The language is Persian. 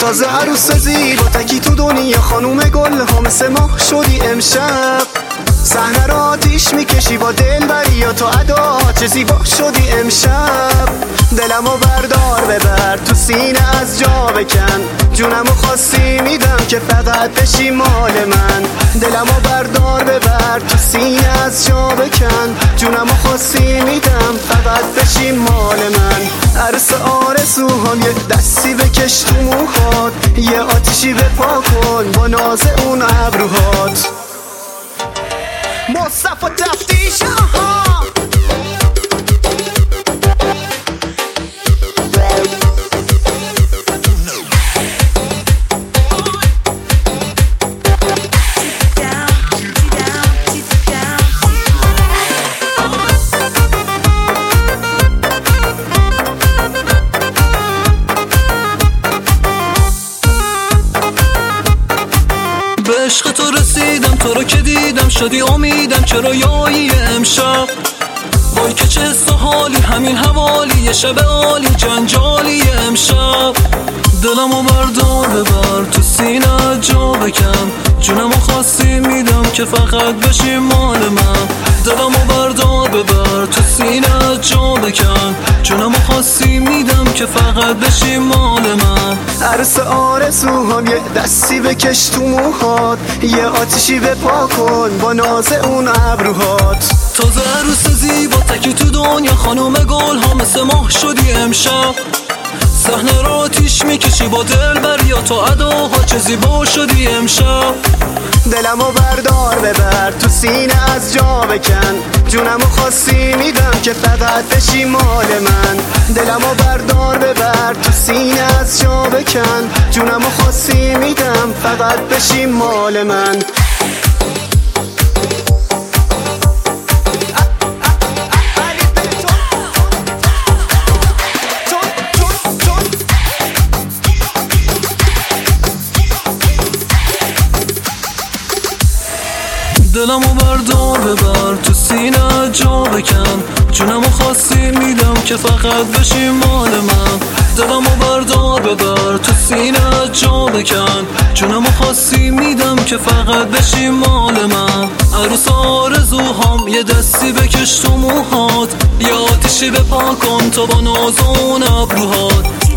تازه عروس زیبا تکی تو دنیا خانوم گل ها مثل ماه شدی امشب. صحنه را آتیش میکشی با دلبری یا تو ادا چه زیبا شدی امشب. دلمو بردار ببر تو سینه از جا بکن، جونمو خواستی میدم که فقط بشی مال من. دلمو بردار ببر تو سینه از جا بکن، جونمو خواستی میدم فقط بشی مال من. عروس آرزوهام یه دستی بکش تو موهات، یه آتیشی بپا کن با ناز اون ابروهات. مصطفی تفتیش آها به عشق تو رسیدم، تو رو که دیدم شدی امیدم. چرا یایی امشب وای که چه حس و حالی، همین حوالی یه شب عالی جنجالی امشب. دلمو بردار ببر تو سینه جا بکن، جونمو خواستی میدم که فقط بشی مال من. دلمو بردار ببر تو سینه جا بکن، جونمو خواستی میدم که فقط بشی مال من. عروس آرزوهام یه دستی بکش تو موهات، یه آتیشی بپا کن با ناز اون ابروهات. تازه عروس زیبا تکی تو دنیا خانوم گل ها مثل ماه شدی امشب. صحنه را آتیش میکشی با دلبری یا تو اداها چه زیبا شدی امشب. دلمو بردار ببر تو سینه از جا بکن، جونمو خواستی میدم که فقط بشی مال من. دلمو بردار ببر تو سینه از جا بکن، جونمو خواستی میدم فقط بشی مال من. دلمو بردار ببر تو سینه جا بکن، جونمو خواستی میدم که فقط بشی مال من. دلمو بردار ببر تو سینه جا بکن، جونمو خواستی میدم که فقط بشی مال من. عروس آرزوهام یه دستی بکش تو موهات، یه آتیشی بپا کن تو با ناز اون ابروهات.